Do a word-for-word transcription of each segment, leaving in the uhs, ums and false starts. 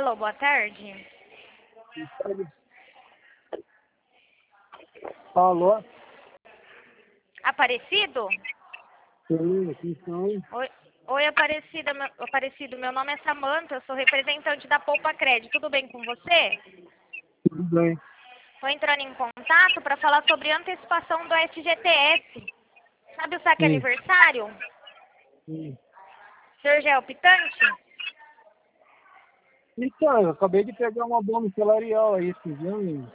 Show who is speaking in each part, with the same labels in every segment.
Speaker 1: Alô, boa tarde.
Speaker 2: Alô?
Speaker 1: Aparecido?
Speaker 2: Sim, aqui são.
Speaker 1: Oi, Oi Aparecida, meu, Aparecido, meu nome é Samanta, eu sou representante da Poupa Crédito. Tudo bem com você?
Speaker 2: Tudo bem.
Speaker 1: Estou entrando em contato para falar sobre antecipação do F G T S. Sabe o saque
Speaker 2: Sim.
Speaker 1: aniversário?
Speaker 2: Sim.
Speaker 1: O senhor já é optante?
Speaker 2: Então, eu acabei de pegar uma bomba salarial aí, esses anos.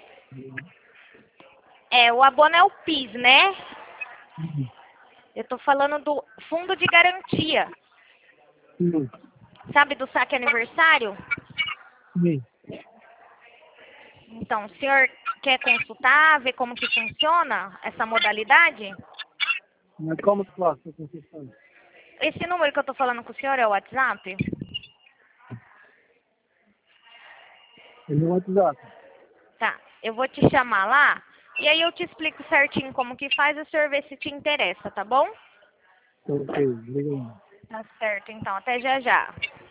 Speaker 1: É, o abono é o PIS, né? Eu estou falando do fundo de garantia.
Speaker 2: Sim.
Speaker 1: Sabe do saque aniversário?
Speaker 2: Sim.
Speaker 1: Então, o senhor quer consultar, ver como que funciona essa modalidade?
Speaker 2: Mas como que faço a concessão?
Speaker 1: Esse número que eu estou falando com o senhor é o WhatsApp?
Speaker 2: É no WhatsApp.
Speaker 1: Tá, eu vou te chamar lá e aí eu te explico certinho como que faz e o senhor vê se te interessa, tá bom?
Speaker 2: Ok, obrigado.
Speaker 1: Tá certo, então. Até já já.